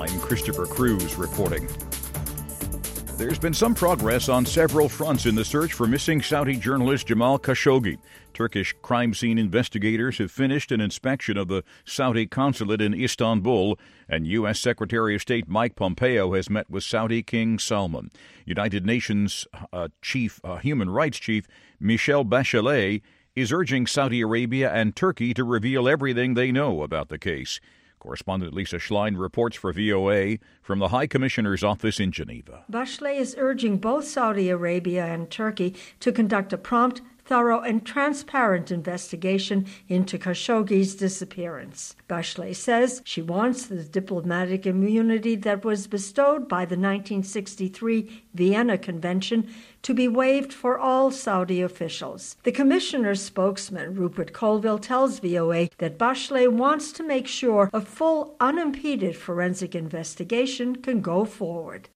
I'm Christopher Cruz reporting. There's been some progress on several fronts in the search for missing Saudi journalist Jamal Khashoggi. Turkish crime scene investigators have finished an inspection of the Saudi consulate in Istanbul, and U.S. Secretary of State Mike Pompeo has met with Saudi King Salman. United Nations Human Rights Chief Michelle Bachelet is urging Saudi Arabia and Turkey to reveal everything they know about the case. Correspondent Lisa Schlein reports for VOA from the High Commissioner's office in Geneva. Bachelet is urging both Saudi Arabia and Turkey to conduct a prompt, thorough and transparent investigation into Khashoggi's disappearance. Bachelet says she wants the diplomatic immunity that was bestowed by the 1963 Vienna Convention to be waived for all Saudi officials. The commissioner's spokesman, Rupert Colville, tells VOA that Bachelet wants to make sure a full, unimpeded forensic investigation can go forward.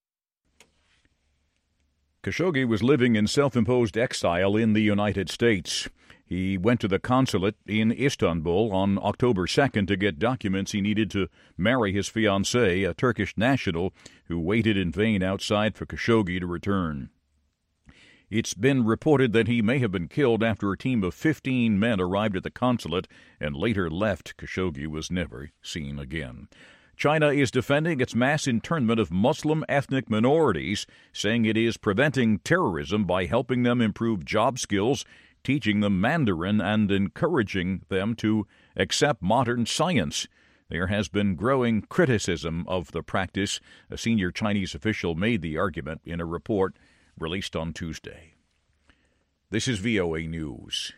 Khashoggi was living in self-imposed exile in the United States. He went to the consulate in Istanbul on October 2nd to get documents he needed to marry his fiancée, a Turkish national, who waited in vain outside for Khashoggi to return. It's been reported that he may have been killed after a team of 15 men arrived at the consulate and later left. Khashoggi was never seen again. China is defending its mass internment of Muslim ethnic minorities, saying it is preventing terrorism by helping them improve job skills, teaching them Mandarin, and encouraging them to accept modern science. There has been growing criticism of the practice. A senior Chinese official made the argument in a report released on Tuesday. This is VOA News.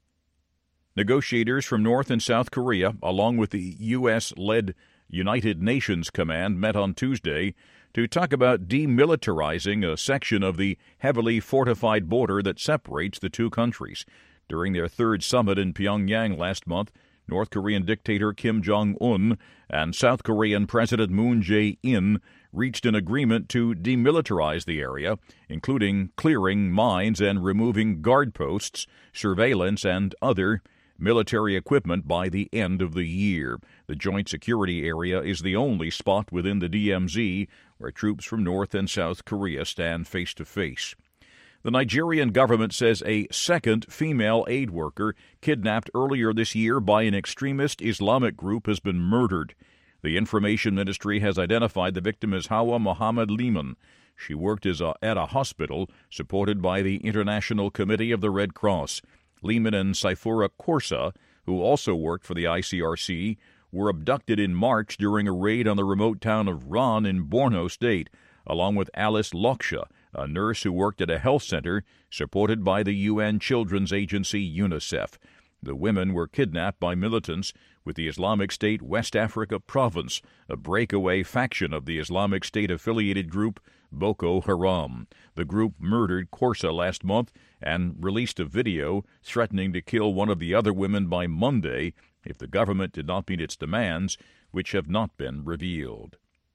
Negotiators from North and South Korea, along with the U.S.-led United Nations Command, met on Tuesday to talk about demilitarizing a section of the heavily fortified border that separates the two countries. During their third summit in Pyongyang last month, North Korean dictator Kim Jong-un and South Korean President Moon Jae-in reached an agreement to demilitarize the area, including clearing mines and removing guard posts, surveillance, and other military equipment by the end of the year. The joint security area is the only spot within the DMZ where troops from North and South Korea stand face-to-face. The Nigerian government says a second female aid worker kidnapped earlier this year by an extremist Islamic group has been murdered. The Information Ministry has identified the victim as Hawa Muhammad Liman. She worked at a hospital supported by the International Committee of the Red Cross. Lehman and Saifura Korsa, who also worked for the ICRC, were abducted in March during a raid on the remote town of Ran in Borno State, along with Alice Loksha, a nurse who worked at a health center supported by the UN Children's Agency UNICEF. The women were kidnapped by militants with the Islamic State West Africa Province, a breakaway faction of the Islamic State-affiliated group Boko Haram. The group murdered Korsa last month and released a video threatening to kill one of the other women by Monday if the government did not meet its demands, which have not been revealed.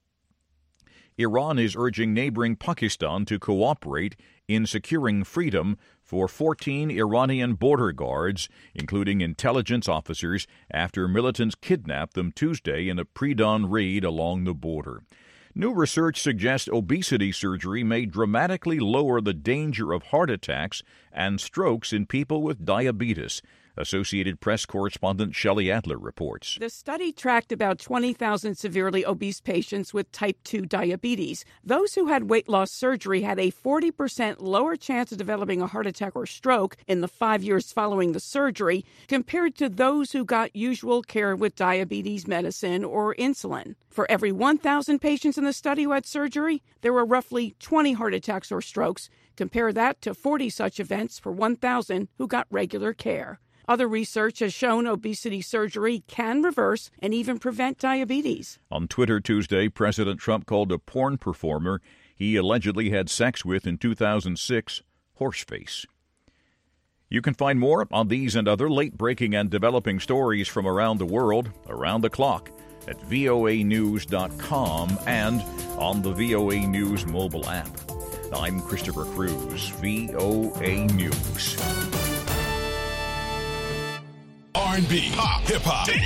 Iran is urging neighboring Pakistan to cooperate in securing freedom for 14 Iranian border guards, including intelligence officers, after militants kidnapped them Tuesday in a pre-dawn raid along the border. New research suggests obesity surgery may dramatically lower the danger of heart attacks and strokes in people with diabetes. Associated Press correspondent Shelley Adler reports. The study tracked about 20,000 severely obese patients with type 2 diabetes. Those who had weight loss surgery had a 40% lower chance of developing a heart attack or stroke in the 5 years following the surgery compared to those who got usual care with diabetes medicine or insulin. For every 1,000 patients in the study who had surgery, there were roughly 20 heart attacks or strokes. Compare that to 40 such events for 1,000 who got regular care. Other research has shown obesity surgery can reverse and even prevent diabetes. On Twitter Tuesday, President Trump called a porn performer he allegedly had sex with in 2006 horseface. You can find more on these and other late-breaking and developing stories from around the world, around the clock, at voanews.com and on the VOA News mobile app. I'm Christopher Cruz, VOA News. R&B, pop, hip-hop,